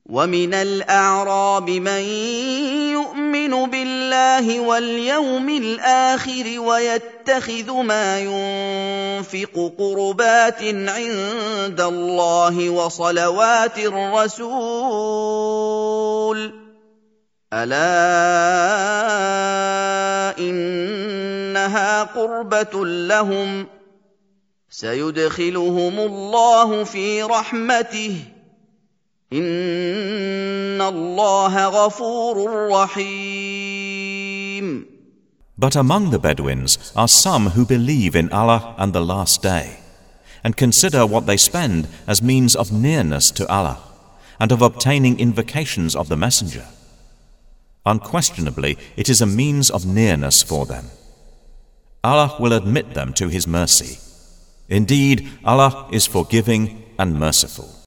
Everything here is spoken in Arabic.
وَمِنَ الْأَعْرَابِ مَن يُؤْمِنُ بِاللَّهِ وَالْيَوْمِ الْآخِرِ وَيَتَّخِذُ مَا يُنفِقُ قُرُبَاتٍ عِندَ اللَّهِ وَصَلَوَاتِ الرَّسُولِ ۚ أَلَا إِنَّهَا قُرْبَةٌ لَّهُمْ ۚ سَيُدْخِلُهُمُ اللَّهُ فِي رَحْمَتِهِ ۗ إِنَّ اللَّهَ غَفُورٌ رَّحِيمٌ. But among the Bedouins are some who believe in Allah and the Last Day, and consider what they spend as means of nearness to Allah, and of obtaining invocations of the Messenger. Unquestionably, it is a means of nearness for them. Allah will admit them to His mercy. Indeed, Allah is forgiving and merciful.